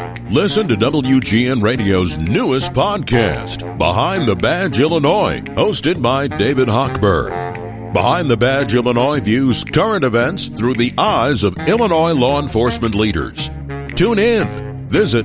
Listen to WGN Radio's newest podcast, Behind the Badge Illinois, hosted by David Hochberg. Behind the Badge Illinois views current events through the eyes of Illinois law enforcement leaders. Tune in. Visit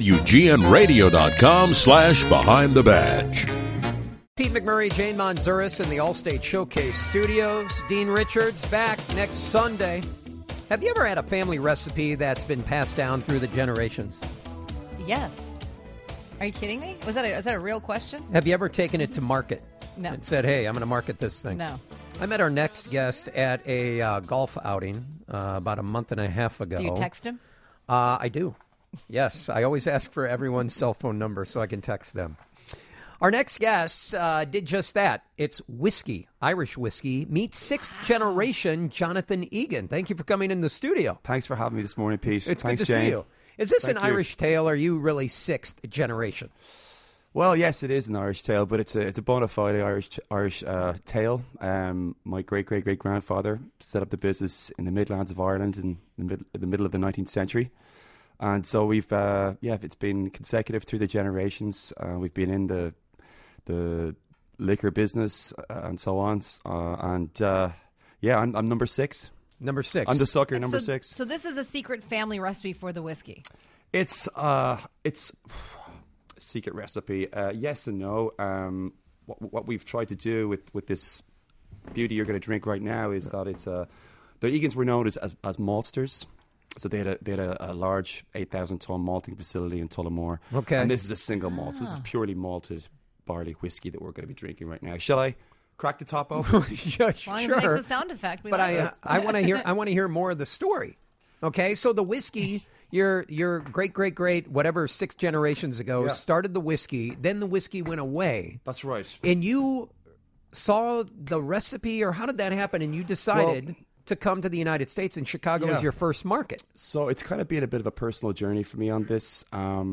WGNRadio.com/Behind the Badge. Pete McMurray, Jane Manzuris in the Allstate Showcase Studios. Dean Richards back next Sunday. Have you ever had a family recipe that's been passed down through the generations? Yes. Are you kidding me? Is that a real question? Have you ever taken it to market? No. And said, hey, I'm going to market this thing? No. I met our next guest at a golf outing about a month and a half ago. Do you text him? I do. Yes. I always ask for everyone's cell phone number so I can text them. Our next guest did just that. It's whiskey, Irish whiskey. Meet sixth generation Jonathan Egan. Thank you for coming in the studio. Thanks for having me this morning, Pete. It's Thanks, good to Jane. see you. Is this Thank an you. Irish tale? Or are you really sixth generation? Well, yes, it is an Irish tale, but it's a bona fide Irish tale. My great grandfather set up the business in the Midlands of Ireland in the middle of the 19th century, and so we've it's been consecutive through the generations. We've been in the liquor business and so on, I'm number six. Number six. I'm the sucker, number six. So this is a secret family recipe for the whiskey. It's a secret recipe. Yes and no. What we've tried to do with this beauty you're going to drink right now is that it's the Egans were known as maltsters. So they had a large 8,000 ton malting facility in Tullamore. Okay. And this is a single malt. This is purely malted barley whiskey that we're going to be drinking right now. Shall I crack the top open? Sure. As long as it makes a sound effect. But I want to hear more of the story. Okay, so the whiskey, your great whatever 6 generations ago started the whiskey. Then the whiskey went away. That's right. And you saw the recipe, or how did that happen? And you decided to come to the United States, and Chicago was your first market. So it's kind of been a bit of a personal journey for me on this.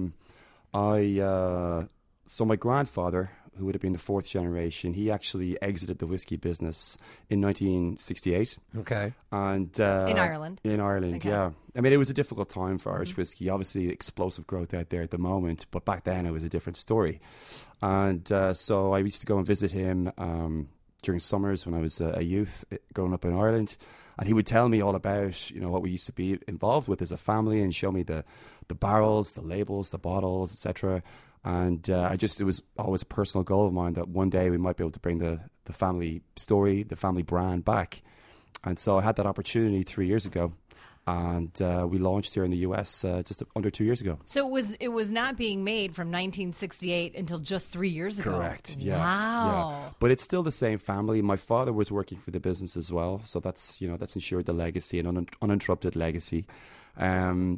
So my grandfather, who would have been the 4th generation, he actually exited the whiskey business in 1968. Okay. And in Ireland? In Ireland, Okay. yeah. I mean, it was a difficult time for Irish whiskey. Obviously, explosive growth out there at the moment, but back then it was a different story. And so I used to go and visit him during summers when I was a youth growing up in Ireland. And he would tell me all about, what we used to be involved with as a family and show me the barrels, the labels, the bottles, etc. And it was always a personal goal of mine that one day we might be able to bring the family story, the family brand back. And so I had that opportunity 3 years ago. And we launched here in the U.S. Just under 2 years ago. So it was not being made from 1968 until just 3 years ago. Correct. Yeah. Wow. Yeah. But it's still the same family. My father was working for the business as well, so that's ensured the legacy, an uninterrupted legacy. I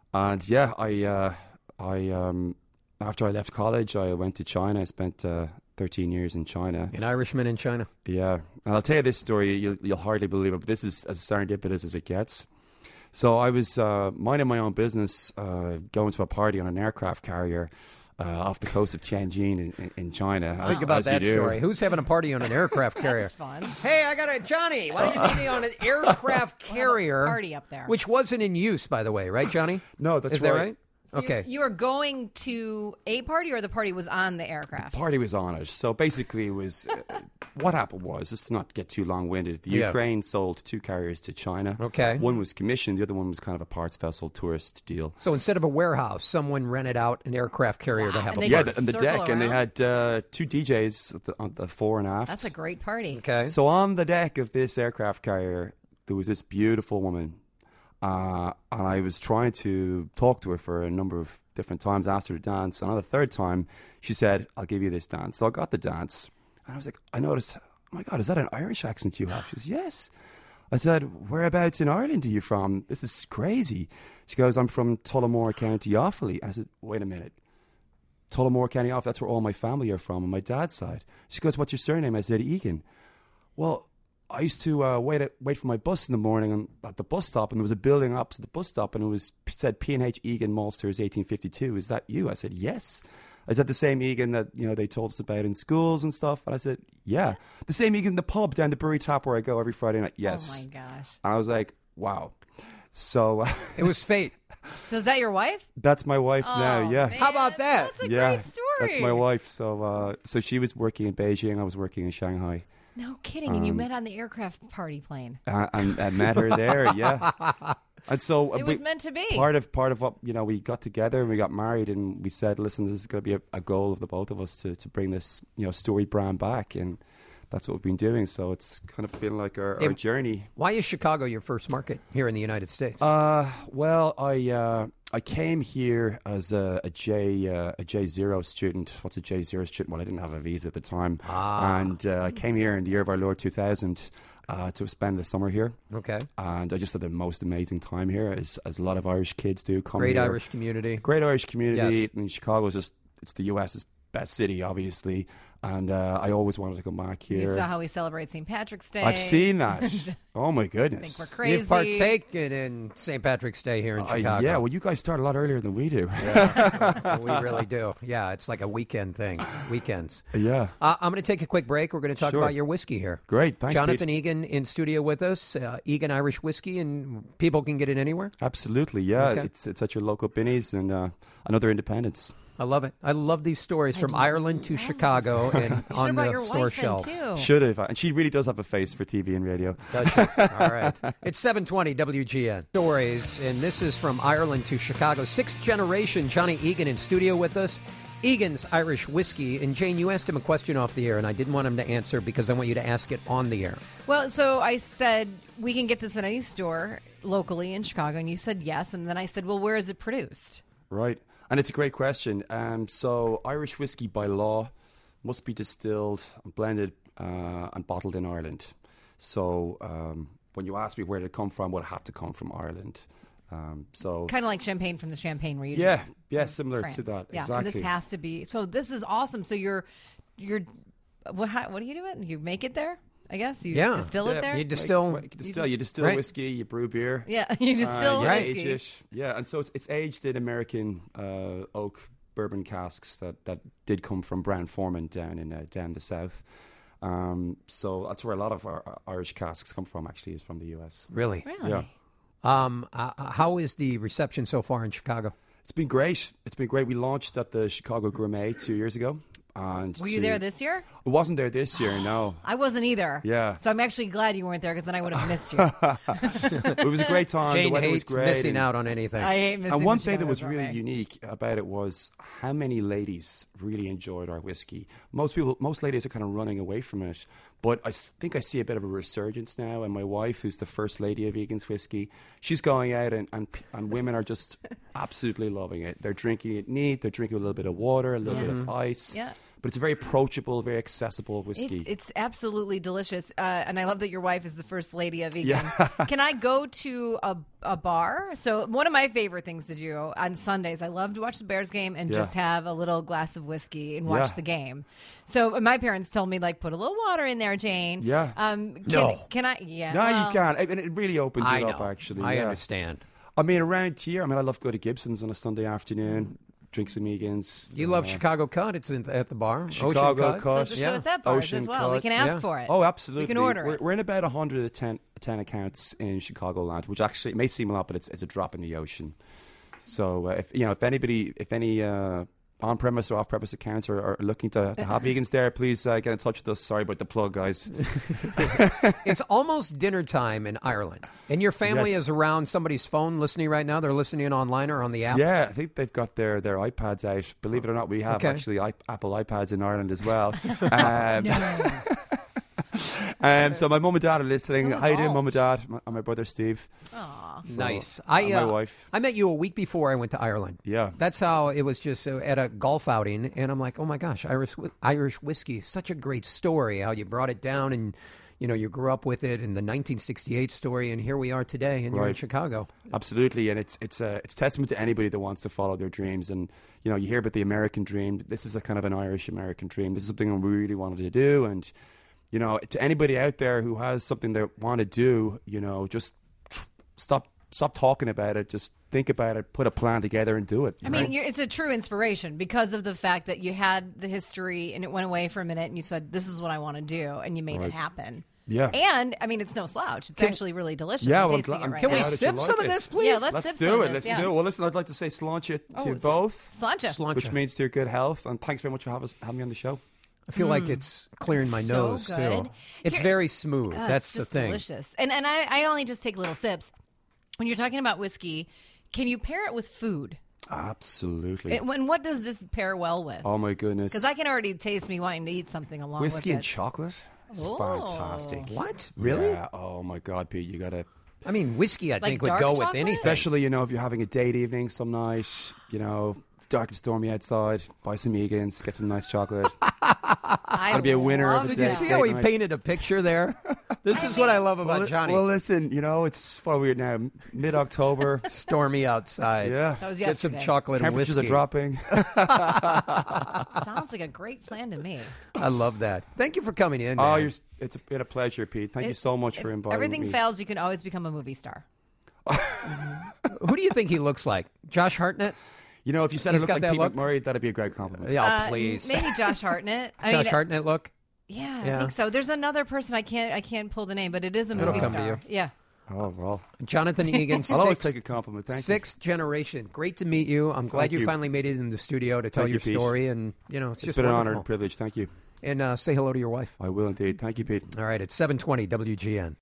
after I left college, I went to China. I spent 13 years in China. An Irishman in China. Yeah, and I'll tell you this story. You'll hardly believe it, but this is as serendipitous as it gets. So I was minding my own business, going to a party on an aircraft carrier off the coast of Tianjin in China. Think about that story. Who's having a party on an aircraft carrier? That's fun. Hey, I got a Johnny. Why don't you meet me on an aircraft carrier? Party up there. Which wasn't in use, by the way, right, Johnny? No, that's Is that right? Okay. You were going to a party, or the party was on the aircraft? The party was on it. So basically it was, what happened was, just to not get too long-winded, the Ukraine sold 2 carriers to China. Okay. One was commissioned, the other one was kind of a parts vessel tourist deal. So instead of a warehouse, someone rented out an aircraft carrier to have a And they party. just And the circle deck, and they around? had 2 DJs on the fore and aft. That's a great party. Okay. So on the deck of this aircraft carrier, there was this beautiful woman. And I was trying to talk to her for a number of different times, asked her to dance. And on the 3rd time, she said, I'll give you this dance. So I got the dance. And I was like, I noticed, oh my God, is that an Irish accent you have? She goes, yes. I said, whereabouts in Ireland are you from? This is crazy. She goes, I'm from Tullamore, County Offaly. I said, wait a minute. Tullamore, County Offaly, that's where all my family are from on my dad's side. She goes, what's your surname? I said, Egan. Well, I used to wait for my bus in the morning at the bus stop, and there was a building opposite the bus stop, and it said P&H Egan Maltsters 1852. Is that you? I said, yes. I said, the same Egan that they told us about in schools and stuff. And I said, yeah. The same Egan in the pub down the Brewery Tap where I go every Friday night. Yes. Oh my gosh. And I was like, wow. So It was fate. So is that your wife? That's my wife now. Yeah. Man, How about that? That's a Yeah, great story. that's my wife. So, so she was working in Beijing. I was working in Shanghai, No kidding. And you met on the aircraft party plane. and I met her there. Yeah, and so It was meant to be. Part of what we got together and we got married, and we said, listen, this is going to be a goal of the both of us to bring this story brand back, and that's what we've been doing. So it's kind of been like our journey. Why is Chicago your first market here in the United States? Well, I came here as a J0 student. What's a J0 student? Well, I didn't have a visa at the time. And I came here in the year of our Lord 2000 to spend the summer here. Okay. And I just had the most amazing time here, as a lot of Irish kids do. Great Irish community. Great Irish community. Yes. I mean, Chicago is it's the U.S.'s best city, obviously. And I always wanted to come back here. You saw how we celebrate St. Patrick's Day. I've seen that. Oh, my I goodness. think we're crazy. You've partaken in St. Patrick's Day here in Chicago. Yeah, well, you guys start a lot earlier than we do. We really do. Yeah, it's like a weekend thing. Weekends. Yeah. I'm going to take a quick break. We're going to talk Sure. about your whiskey here. Great. Thanks, Jonathan Pete. Egan in studio with us. Egan Irish Whiskey, and people can get it anywhere? Absolutely, yeah. Okay. It's at your local Binnies and another Independence. I love it. I love these stories from Ireland to Chicago and on brought the your store wife in, shelves. too. Should have. And she really does have a face for TV and radio. Does she? All right. It's 720 WGN. Stories, and this is from Ireland to Chicago. Sixth generation Johnny Egan in studio with us. Egan's Irish Whiskey. And Jane, you asked him a question off the air, and I didn't want him to answer because I want you to ask it on the air. Well, so I said, we can get this in any store locally in Chicago, and you said yes. And then I said, well, where is it produced? Right. And it's a great question. So Irish whiskey by law must be distilled, blended, and bottled in Ireland. So when you ask me where did it come from, well, it had to come from Ireland. So Kind of like champagne from the Champagne region. yeah, similar France. to that. Yeah, Exactly. and this has to be. So this is awesome. So you're what do you do it? You make it there? I guess you distill it there. You distill. You distill right. whiskey, you brew beer. Yeah, you distill you whiskey. age it. Yeah, and so it's aged in American oak bourbon casks that did come from Brown-Forman down the south. So that's where a lot of our Irish casks come from. Actually, is from the U.S. Really? Really? Yeah. How is the reception so far in Chicago? It's been great. It's been great. We launched at the Chicago Gourmet 2 years ago. And Were you there this year? I wasn't there this year, no. I wasn't either. Yeah. So I'm actually glad you weren't there because then I would have missed you. It was a great time. Jane the weather was hates great. missing and- out on anything. I hate missing And one the thing that Chicago was really Gourmet. unique about it was how many ladies really enjoyed our whiskey. Most ladies are kind of running away from it, but I think I see a bit of a resurgence now. And my wife, who's the first lady of Egan's Whiskey, she's going out and women are just absolutely loving it. They're drinking it neat. They're drinking a little bit of water, a little bit of ice. Yeah. But it's a very approachable, very accessible whiskey. It's absolutely delicious. And I love that your wife is the first lady of Egan. Yeah. Can I go to a bar? So one of my favorite things to do on Sundays, I love to watch the Bears game and just have a little glass of whiskey and watch Yeah. the game. So my parents told me, like, put a little water in there, Jane. Yeah. Can I? Yeah. No, well, you can. And it really opens I it know. up, actually. I yeah. understand. I mean, around here, I love going to Gibson's on a Sunday afternoon, drink some Egan's. You love Chicago Cut. It's at the bar. Chicago Ocean Cut. So it's at bars Ocean as well. We Cut. can ask Yeah. for it. Oh, absolutely. We can order it. We're in about 110 accounts in Chicagoland, which actually it may seem a lot, but it's a drop in the ocean. So if any on-premise or off-premise accounts are looking to have Egan's there, please get in touch with us. Sorry about the plug, guys. It's almost dinner time in Ireland. And your family Yes. is around somebody's phone listening right now? They're listening in online or on the app? Yeah, I think they've got their iPads out. Believe it or not, we have Okay. actually Apple iPads in Ireland as well. So my mum and dad are listening. So How you doing, mum and involved. dad? And my brother Steve. Aw. So, Nice. and my wife. I met you a week before I went to Ireland. Yeah. That's how it was, just at a golf outing. And I'm like, oh my gosh, Irish whiskey, such a great story. How you brought it down and, you grew up with it, and the 1968 story. And here we are today, and you're in Right. Chicago. Absolutely, and it's testament to anybody that wants to follow their dreams. And you hear about the American dream. This is a kind of an Irish American dream. This is something I really wanted to do. And to anybody out there who has something they want to do, just stop talking about it. Just think about it. Put a plan together and do it. I mean, it's a true inspiration because of the fact that you had the history and it went away for a minute and you said, this is what I want to do, and you made it happen. Yeah. And, I mean, it's no slouch. It's actually really delicious. Yeah, I'm well, tasting it I'm right Can we now. glad that sip you some like of it. this, please? Yeah, let's Let's sip do some it. of Let's this, do yeah. it. Well, listen, I'd like to say sláinte to it's both, Sláinte. Sláinte. which means to your good health. And thanks very much for having me on the show. I feel like it's clearing my so nose, good. too. It's Here- very smooth. Oh, That's it's the just thing. delicious. And I only just take little sips. When you're talking about whiskey, can you pair it with food? Absolutely. And what does this pair well with? Oh my goodness. Because I can already taste me wanting to eat something along Whiskey with and it. chocolate. It's Oh. fantastic. What? Really? Yeah. Oh my God, Pete, you gotta. I mean, whiskey, I Like think, would dark go with chocolate? anything. Especially, if you're having a date evening some night, it's dark and stormy outside, buy some Egan's, get some nice chocolate. I'd be a winner of love the Did you day. that. see how he night. painted a picture there? This is what I love about Johnny. Well, listen, it's far weird now. Mid-October. Stormy outside. Yeah. That was Get some yesterday. chocolate and Temperatures whiskey. are dropping. Sounds like a great plan to me. I love that. Thank you for coming in. man. It's been a pleasure, Pete. Thank you so much for inviting Everything me. fails, you can always become a movie star. Who do you think he looks like? Josh Hartnett? If you said He's it looked got like that Pete look? McMurray, that'd be a great compliment. Yeah, please. Maybe Josh Hartnett. Josh Hartnett look? Yeah, Yeah. I think so. There's another person I can't pull the name, but it is a It'll movie come to star. you. Yeah. Oh, well. Jonathan Egan, I'll always sixth, take a compliment. Thank you. sixth generation. Great to meet you. I'm glad Thank you you. finally made it in the studio to tell Thank your you, Pete. story. And, it's It's just been an honor wonderful. and privilege. Thank you. And say hello to your wife. I will indeed. Thank you, Pete. All right, it's 720 WGN.